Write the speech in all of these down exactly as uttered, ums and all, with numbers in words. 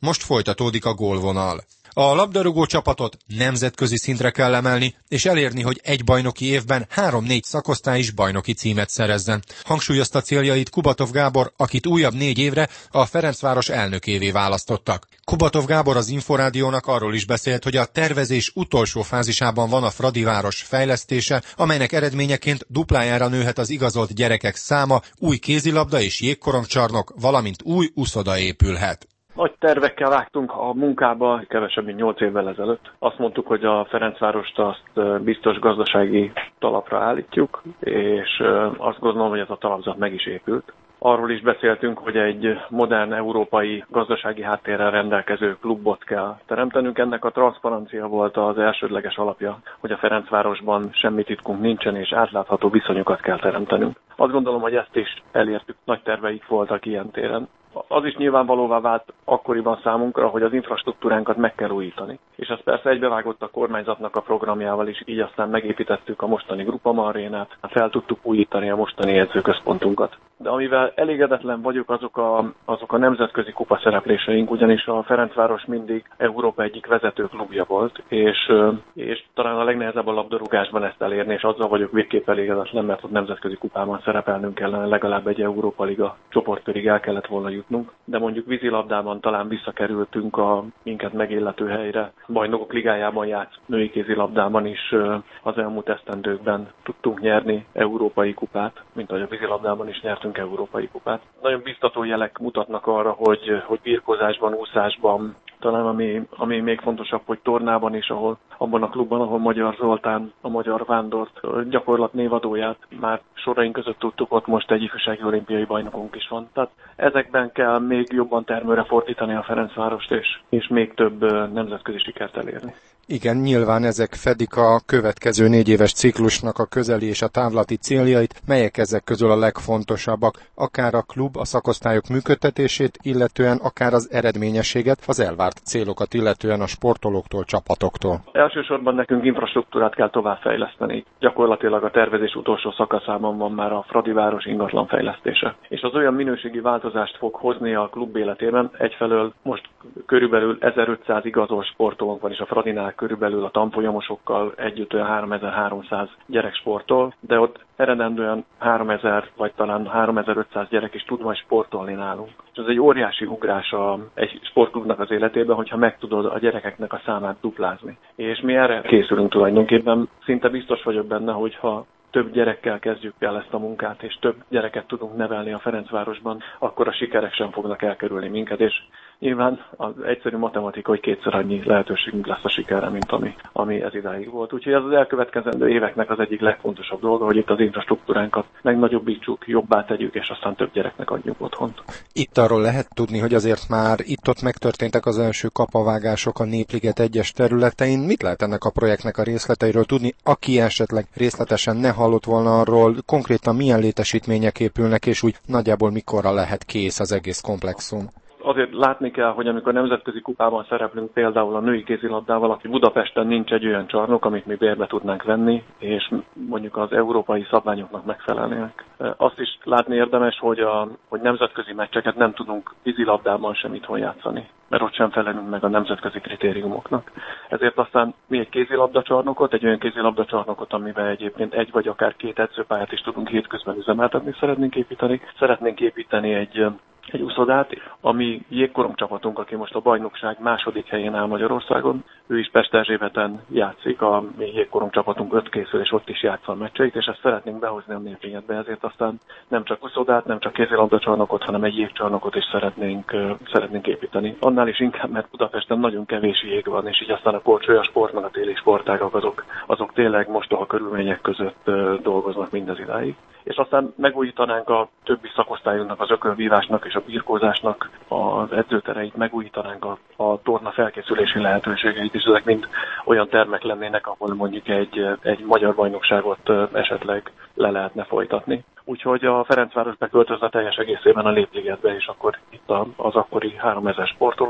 most folytatódik a gólvonal. A labdarúgó csapatot nemzetközi szintre kell emelni, és elérni, hogy egy bajnoki évben három-négy szakosztály is bajnoki címet szerezzen. Hangsúlyozta céljait Kubatov Gábor, akit újabb négy évre a Ferencváros elnökévé választottak. Kubatov Gábor az Inforádiónak arról is beszélt, hogy a tervezés utolsó fázisában van a Fradiváros fejlesztése, amelynek eredményeként duplájára nőhet az igazolt gyerekek száma, új kézilabda és jégkorongcsarnok, valamint új uszoda épülhet. Nagy tervekkel vágtunk a munkába, kevesebb, mint nyolc évvel ezelőtt. Azt mondtuk, hogy a Ferencvárost azt biztos gazdasági talapra állítjuk, és azt gondolom, hogy ez a talapzat meg is épült. Arról is beszéltünk, hogy egy modern európai gazdasági háttérrel rendelkező klubot kell teremtenünk. Ennek a transzparencia volt az elsődleges alapja, hogy a Ferencvárosban semmi titkunk nincsen, és átlátható viszonyokat kell teremtenünk. Azt gondolom, hogy ezt is elértük, nagy terveik voltak ilyen téren. Az is nyilvánvalóvá vált akkoriban számunkra, hogy az infrastruktúránkat meg kell újítani. És ez persze egybevágott a kormányzatnak a programjával is, így aztán megépítettük a mostani Grupama arénát, fel tudtuk újítani a mostani edzőközpontunkat. De amivel elégedetlen vagyok, azok a, azok a nemzetközi kupa szerepléseink, ugyanis a Ferencváros mindig Európa egyik vezető klubja volt, és, és talán a legnehezebb a labdarúgásban ezt elérni, és azzal vagyok végképp elégedetlen, mert ott nemzetközi kupában szerepelnünk kellene, legalább egy Európa Liga csoportkörig el kellett volna jutnunk. De mondjuk vízilabdában talán visszakerültünk a minket megillető helyre. Bajnokok ligájában játsz női kézilabdában is az elmúlt esztendőkben tudtunk nyerni európai kupát, mint ahogy a vízilabdában is nyertünk európai kupát. Nagyon biztató jelek mutatnak arra, hogy, hogy birkózásban, úszásban, talán ami, ami még fontosabb, hogy tornában is, ahol abban a klubban, ahol Magyar Zoltán, a Magyar Vándort gyakorlat névadóját már soraink között tudtuk, ott most egy ifjúsági olimpiai bajnokunk is van. Tehát ezekben kell még jobban termőre fordítani a Ferencvárost, és, és még több nemzetközi sikert elérni. Igen, nyilván ezek fedik a következő négy éves ciklusnak a közeli és a távlati céljait, melyek ezek közül a legfontosabbak, akár a klub, a szakosztályok működtetését, illetően akár az eredményességet, az elvárt célokat, illetően a sportolóktól, csapatoktól. Elsősorban nekünk infrastruktúrát kell továbbfejleszteni. Gyakorlatilag a tervezés utolsó szakaszában van már a Fradiváros ingatlan fejlesztése. És az olyan minőségi változást fog hozni a klub életében. Egyfelől most körülbelül ezerötszáz igazolt sportolónk van, és a Fradinál körülbelül a tanfolyamosokkal együtt olyan háromezer-háromszáz gyerek sportol, de ott eredendően háromezer vagy talán háromezer-ötszáz gyerek is tud majd sportolni nálunk. És ez egy óriási ugrás a, egy sportklubnak az életében, hogyha meg tudod a gyerekeknek a számát duplázni. És mi erre készülünk tulajdonképpen. Szinte biztos vagyok benne, hogyha több gyerekkel kezdjük el ezt a munkát, és több gyereket tudunk nevelni a Ferencvárosban, akkor a sikerek sem fognak elkerülni minket, és nyilván az egyszerű matematika, hogy kétszer annyi lehetőségünk lesz a sikerre, mint ami, ami ez idáig volt. Úgyhogy ez az elkövetkezendő éveknek az egyik legfontosabb dolga, hogy itt az infrastruktúránkat megnagyobbítsuk, jobbá tegyük, és aztán több gyereknek adjuk otthont. Itt arról lehet tudni, hogy azért már itt-ott megtörténtek az első kapavágások a Népliget egyes területein. Mit lehet ennek a projektnek a részleteiről tudni, aki esetleg részletesen ne hallott volna arról, konkrétan milyen létesítmények épülnek, és úgy nagyjából mikorra lehet kész az egész komplexum? Azért látni kell, hogy amikor nemzetközi kupában szereplünk, például a női kézilabdával, aki Budapesten nincs egy olyan csarnok, amit mi bérbe tudnánk venni, és mondjuk az európai szabványoknak megfelelnének. Azt is látni érdemes, hogy, a, hogy nemzetközi meccseket nem tudunk vízilabdában sem itthon játszani, mert ott sem felelünk meg a nemzetközi kritériumoknak. Ezért aztán mi egy kézilabdacsarnokot, egy olyan kézilabdacsarnokot, amiben egyébként egy vagy akár két edzőpályát is tudunk hétközben üzemeltetni, szeretnénk építeni. Szeretnénk építeni egy egy uszodát, ami jégkorongcsapatunk, aki most a bajnokság második helyén áll Magyarországon. Ő is Pesterzsébeten játszik, a mi jégkorongcsapatunk öt készül, és ott is játsza a meccseit, és ezt szeretnénk behozni a Népligetbe, ezért aztán nem csak uszodát, nem csak kézilabdacsarnokot, hanem egy jégcsarnokot is szeretnénk, uh, szeretnénk építeni. Annál is inkább, mert Budapesten nagyon kevés jég van, és így aztán a korcsolya sport, meg a téli sportágak azok, azok tényleg mostoha körülmények között uh, dolgoznak mindez idáig. És aztán megújítanánk a többi szakosztályunknak, az ökölvívásnak és a birkózásnak az edzőtereit, megújítanánk a, a torna felkészülési lehetőségeit, és ezek mind olyan termek lennének, ahol mondjuk egy, egy magyar bajnokságot esetleg le lehetne folytatni. Úgyhogy a Ferencváros beköltözne teljes egészében a Népligetbe, és akkor itt az akkori háromezer sportolónk,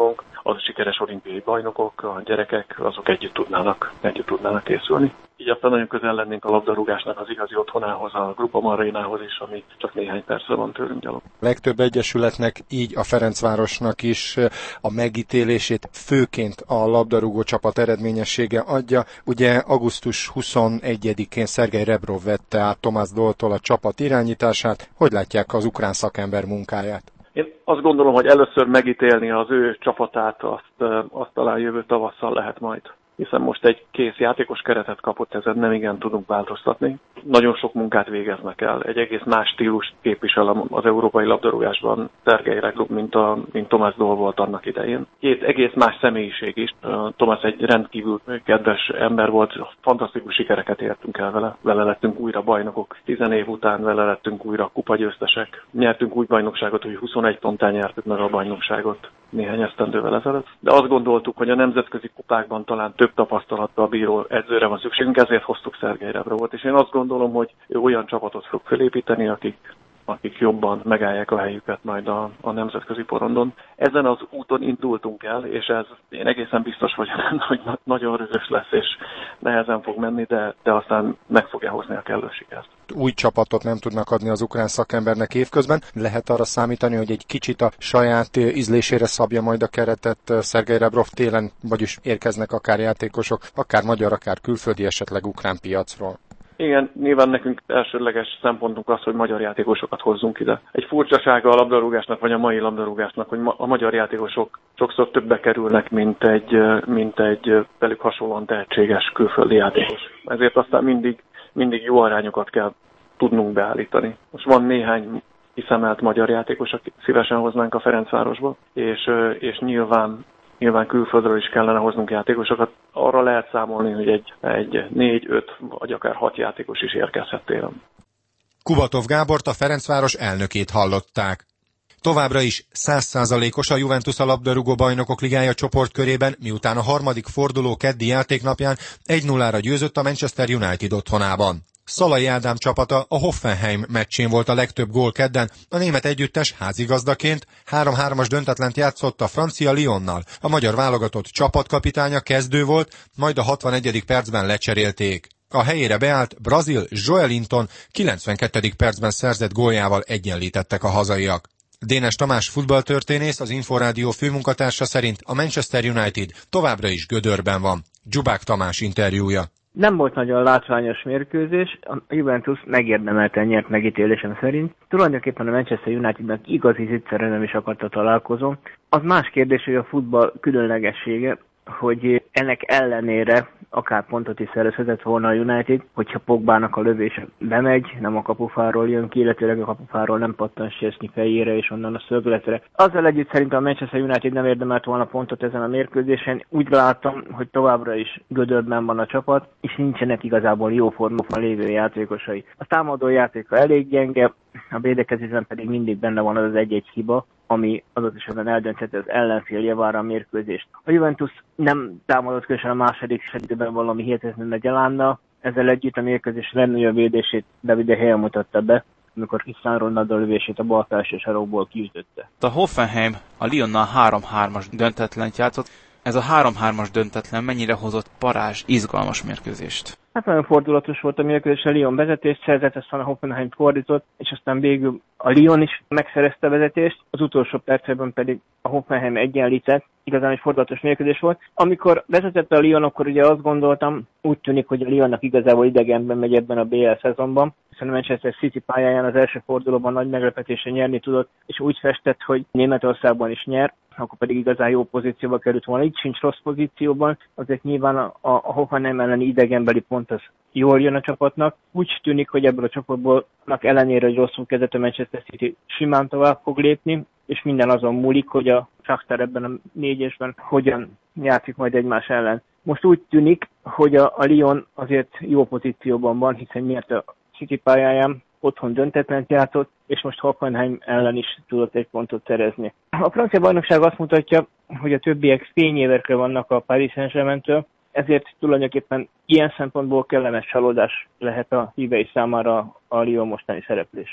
az sikeres olimpiai bajnokok, a gyerekek, azok együtt tudnának, együtt tudnának készülni. Így aztán nagyon közel lennénk a labdarúgásnak az igazi otthonához, a Groupama Arénához is, ami csak néhány percre van tőlünk gyalog. Legtöbb egyesületnek, így a Ferencvárosnak is a megítélését főként a labdarúgó csapat eredményessége adja. Ugye augusztus huszonegyedikén Szergej Rebrov vette át Tomás Doltól a csapat irányítását. Hogy látják az ukrán szakember munkáját? Én azt gondolom, hogy először megítélni az ő csapatát, azt, azt talán jövő tavasszal lehet majd. Hiszen most egy kész játékos keretet kapott, ezen nem igen tudunk változtatni. Nagyon sok munkát végeznek el. Egy egész más stílus képvisel az európai labdarúgásban Szergej Rebrov, mint, a, mint Tomás Dol volt annak idején. Két egész más személyiség is. Tomás egy rendkívül kedves ember volt, fantasztikus sikereket értünk el vele. Vele lettünk újra bajnokok. Tizen év után vele lettünk újra kupagyőztesek. Nyertünk új bajnokságot, hogy huszonegy pontán nyertük meg a bajnokságot néhány esztendővel ezelőtt. De azt gondoltuk, hogy a nemzetközi kupákban talán több tapasztalattal bíró edzőre van szükségünk, ezért hoztuk Szergej Rebrovot. És én azt gondolom, hogy ő olyan csapatot fog felépíteni, akik, akik jobban megállják a helyüket majd a, a nemzetközi porondon. Ezen az úton indultunk el, és ez én egészen biztos vagyok benne, hogy nagyon rögös lesz, és nehezen fog menni, de, de aztán meg fogja hozni a kellő sikert. Új csapatot nem tudnak adni az ukrán szakembernek évközben. Lehet arra számítani, hogy egy kicsit a saját ízlésére szabja majd a keretet Szergej Rebrov télen, vagyis érkeznek akár játékosok, akár magyar, akár külföldi, esetleg ukrán piacról. Igen, nyilván nekünk elsődleges szempontunk az, hogy magyar játékosokat hozzunk ide. Egy furcsasága a labdarúgásnak, vagy a mai labdarúgásnak, hogy a magyar játékosok sokszor többbe kerülnek, mint egy, mint egy velük hasonlóan tehetséges külföldi játékos. Ezért aztán mindig, mindig jó arányokat kell tudnunk beállítani. Most van néhány kiszemelt magyar játékos, akik szívesen hoznánk a Ferencvárosba, és, és nyilván Nyilván külföldről is kellene hoznunk játékosokat. Arra lehet számolni, hogy egy, egy négy, öt vagy akár hat játékos is érkezhet télen. Kubatov Gábort, a Ferencváros elnökét hallották. Továbbra is száz százalékos a Juventus a labdarúgó bajnokok ligája csoportkörében, miután a harmadik forduló keddi játéknapján egy nullára győzött a Manchester United otthonában. Szalai Ádám csapata a Hoffenheim meccsén volt a legtöbb gól kedden, a német együttes házigazdaként három-hármas döntetlent játszott a francia Lyonnal. A magyar válogatott csapatkapitánya kezdő volt, majd a hatvanegyedik percben lecserélték. A helyére beállt brazil Joelinton kilencvenkettedik percben szerzett góljával egyenlítettek a hazaiak. Dénes Tamás futballtörténész, az Inforádió főmunkatársa szerint a Manchester United továbbra is gödörben van. Dzsubák Tamás interjúja. Nem volt nagyon látványos mérkőzés, a Juventus megérdemelten nyert megítélésem szerint. Tulajdonképpen a Manchester Unitednek igazi zicserre nem is akart a találkozó. Az más kérdés, hogy a futball különlegessége, hogy ennek ellenére akár pontot is szerezhetett volna a United, hogyha Pogbának a lövése bemegy, nem a kapufáról jön ki, illetőleg a kapufáról nem pattan Szczesny fejére és onnan a szögletre. Azzal együtt szerintem a Manchester United nem érdemelt volna pontot ezen a mérkőzésen. Úgy láttam, hogy továbbra is gödörben van a csapat, és nincsenek igazából jó formában lévő játékosai. A támadó játéka elég gyenge, a védekezésben pedig mindig benne van az az egy-egy hiba, ami adott esetben eldöntheti az ellenfél javára a mérkőzést. A Juventus nem támadott különösen a második időben valami hihetetlen nagy elánnal, ezzel együtt a mérkőzés legnagyobb védését David De Gea mutatta be, amikor Cristiano Ronaldo lövését a bal felső sarokból kiütötte. A Hoffenheim a Lyonnal három-hármas döntetlent játszott. Ez a három-hármas döntetlen mennyire hozott parázs, izgalmas mérkőzést? Hát nagyon fordulatos volt a mérkőzés, a Lyon vezetést szerzett, aztán a Hoffenheim fordított, és aztán végül a Lyon is megszerezte a vezetést, az utolsó percben pedig a Hoffenheim egyenlített, igazán egy fordulatos mérkőzés volt. Amikor vezetette a Lyon, akkor ugye azt gondoltam, úgy tűnik, hogy a Lyonnak igazából idegenben megy ebben a bé el szezonban, hiszen a Manchester City pályáján az első fordulóban nagy meglepetésen nyerni tudott, és úgy festett, hogy Németországban is nyer, akkor pedig igazán jó pozícióba került volna. Így sincs rossz pozícióban, azért nyilván a, a Hoffenheim elleni idegenbeli pont az jól jön a csapatnak. Úgy tűnik, hogy ebből a csapatból ellenére, hogy rosszul kezdett a Manchester City simán tovább fog lépni, és minden azon múlik, hogy a Shakhtar ebben a négyesben hogyan játszik majd egymás ellen. Most úgy tűnik, hogy a, a Lyon azért jó pozícióban van, hiszen nyert a City pályáján, otthon döntetlent játszott, és most Hoffenheim ellen is tudott egy pontot szerezni. A francia bajnokság azt mutatja, hogy a többiek fényévekre vannak a Paris Saint-Germaintől, ezért tulajdonképpen ilyen szempontból kellemes csalódás lehet a hívei számára a Lyon mostani szereplés.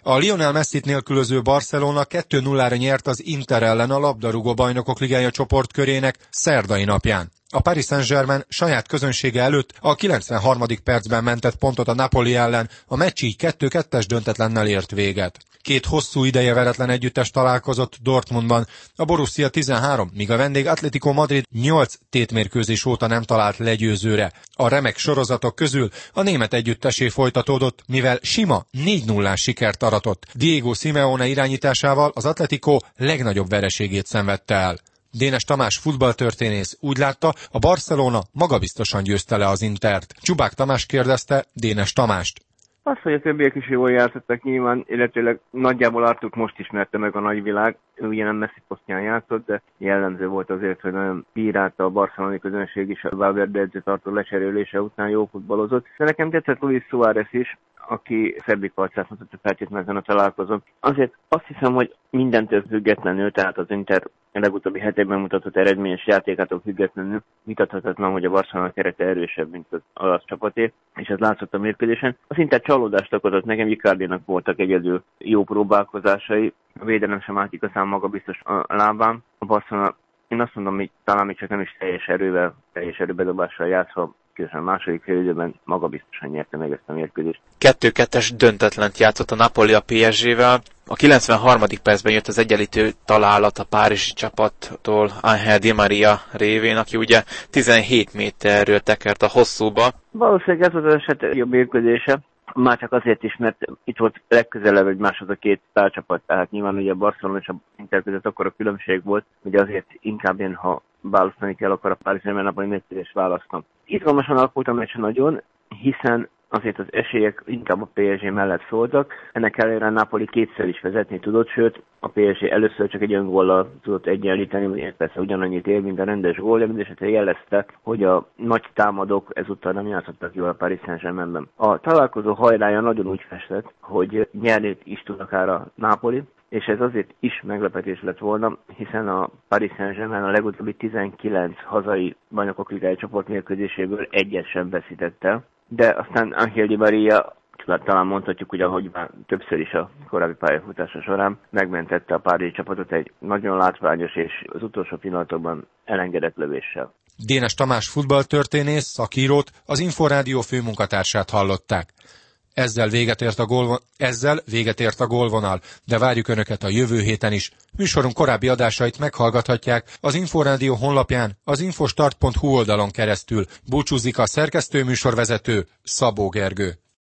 A Lionel Messit nélkülöző Barcelona kettő nullára nyert az Inter ellen a labdarúgó bajnokok ligája csoportkörének szerdai napján. A Paris Saint-Germain saját közönsége előtt a kilencvenharmadik percben mentett pontot a Napoli ellen, a meccs így kettő kettes döntetlennel ért véget. Két hosszú ideje veretlen együttes találkozott Dortmundban, a Borussia tizenhárom, míg a vendég Atletico Madrid nyolc tétmérkőzés óta nem talált legyőzőre. A remek sorozatok közül a német együttesé folytatódott, mivel sima négy nullás sikert aratott. Diego Simeone irányításával az Atletico legnagyobb vereségét szenvedte el. Dénes Tamás futballtörténész úgy látta, a Barcelona magabiztosan győzte le az Intert. Csubák Tamás kérdezte Dénes Tamást. Az, hogy a többiek is jól játszottak nyilván, illetőleg nagyjából Artuk most ismerte meg a nagyvilág. Ő ugye nem Messi posztján játszott, de jellemző volt azért, hogy nagyon bírálta a barcelonai közönség is a Valverde edzőtartó lecserélése után jó futballozott. De nekem tetszett Luis Suárez is, aki szebbik arcát mutatta feltétlenül ezen a találkozón. Azért azt hiszem, hogy mindentől függetlenül, tehát az Inter legutóbbi hetekben mutatott eredményes játékától függetlenül vitathatatlan, hogy a Barcelona kerete erősebb, mint az olasz csapaté, és ez látszott a mérkőzésen. Az Inter csalódást okozott nekem, Icardinak voltak egyedül jó próbálkozásai, a védelem sem állt igazán magabiztos a lábán. A Barcelona, én azt mondom, hogy talán még csak nem is teljes erővel, teljes erőbedobással játszva, különösen a második félidőben magabiztosan nyerte meg ezt a mérkőzést. kettő kettes döntetlent játszott a Napoli a pé es gével. A kilencvenharmadik percben jött az egyenlítő találat a párizsi csapattól Ángel Di Maria révén, aki ugye tizenhét méterről tekert a hosszúba. Valószínűleg ez az eset jobb mérkőzése. Már csak azért is, mert itt volt legközelebb egymáshoz a két sztárcsapat, tehát nyilván ugye a Barcelona és a Inter között akkor a különbség volt, hogy azért inkább én, ha választani kell, akkor a Paris Saint-Germain mérkőzést választom. Izgalmasan alakult a meccs nagyon, hiszen azért az esélyek inkább a pé es gé mellett szóltak. Ennek ellenére a Napoli kétszer is vezetni tudott, sőt a pé es gé először csak egy öngóllal tudott egyenlíteni, persze ugyanannyit ér, mint a rendes gól, de mindesetre jelezte, hogy a nagy támadók ezúttal nem játszottak jól a Paris Saint-Germainben. A találkozó hajrája nagyon úgy festett, hogy nyerni is tud akár a Napoli, és ez azért is meglepetés lett volna, hiszen a Paris Saint-Germain a legutóbbi tizenkilenc hazai bajnokok ligája csoportmérkőzéséből egyet sem veszített el, de aztán Ángel Di Maria, talán mondhatjuk, hogy ahogy már többször is a korábbi pályafutása során megmentette a párizsi csapatot egy nagyon látványos és az utolsó pillanatokban elengedett lövéssel. Dénes Tamás futballtörténész, szakírót, az Inforádió főmunkatársát hallották. Ezzel véget ért a gólvonal, ezzel véget ért a gólvonal, de várjuk Önöket a jövő héten is. Műsorunk korábbi adásait meghallgathatják az Inforádió honlapján, az infostart pont hu oldalon keresztül. Búcsúzik a szerkesztő műsorvezető Szabó Gergő.